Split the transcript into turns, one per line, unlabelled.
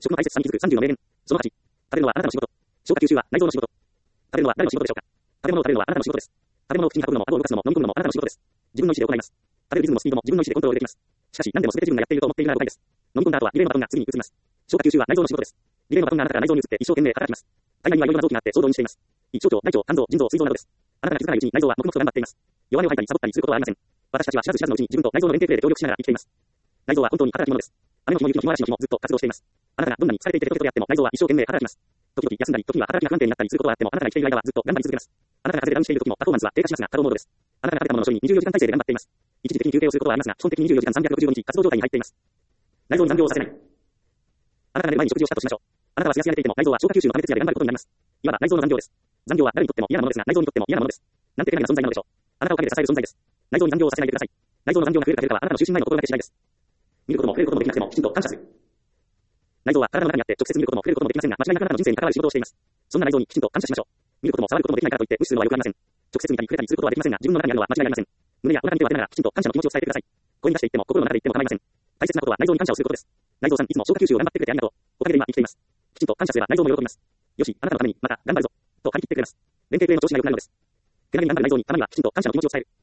食の大切さに気づく30の名言。その8。食べるのはあなたの仕事。消化吸収は内臓の仕事。食べるのは誰の仕事でしょうか。食べ物を食べるのはあなたの仕事です。食べ物を口に運ぶのも顎を動かすのも飲み込むのもあなたの仕事です。自分の意思で行います。食べるリズムもスピードも自分の意思でコントロールできます。しかし何でも全て自分がやっていると思っているなら誤解です。飲み込んだ後はリレーのバトンが次に移ります。消化吸収は内臓の仕事です。リレーのバトンがあなたから内臓に移って一生懸命働きます。体内にはいろいろな臓器があって総動員しています。胃、腸、大腸、肝臓、腎臓、膵臓などです。あなたが気づかないうちに内臓は黙々と頑張っています。弱音を吐いたりサボったりすることはありません。私たちは知らず知らずのうちに自分と内臓の連携プレーで協力しながら生きています。内臓は本当に働き者です。雨の日も雪の日も嵐の日もずっと活動しています。あなたがどんなに疲れていてペトペトであっても内臓は一生懸命働きます。時々休んだり、時には働きが不安定になったりすることはあっても、あなたが生きている間はずっと頑張り続けます。あなたが風邪でダウンしている時もパフォーマンスは低下しますが、稼働モードです。あなたが食べたものの処理に24時間体制で頑張っています。一時的に休憩をすることはありますが、基本的に24時間365日活動状態に入っています。内臓に残業をさせない。あなたが寝る前に食事をしたとしましょう。あなたはすやすや寝ていても内臓は消化吸収の加熱やで頑張ることになります。いわば内臓の残業です。残業は誰にとっても嫌なものですが、内臓にとっても嫌なものです。なんて手紙な存在なのでしょう。あなたを陰で支える存在です。内臓に残業をさせないでください。内臓の残業が増えるか減るかはあなたの就寝前の心がけ次第です。見ることも触れることもできなくてもきちんと感謝する。内臓は体の中にあって直接見ることも触れることもできませんが、間違いなくあなたの人生に関わる仕事をしています。そんな内臓にきちんと感謝しましょう。見ることも触ることもできないからといって無視するのは良くありません。直接見たり触れたりすることはできませんが、自分の中にあるのは間違いありません。胸やお腹に手を当てながらきちんと感謝の気持ちを伝えてください。声に出して言っても心の中で言っても構いません。大切なことは内臓に感謝をすることです。内臓さん、いつも消化吸収を頑張ってくれてありがとう。おかげで今生きています。きちんと感謝すれば内臓も喜びます。よし、あなたのためにまた頑張るぞ。と張り切ってくれます。連携プレーの調子が良くなるのです。手紙に頑張る内臓にたまにはきちんと感謝の気持ちを伝える。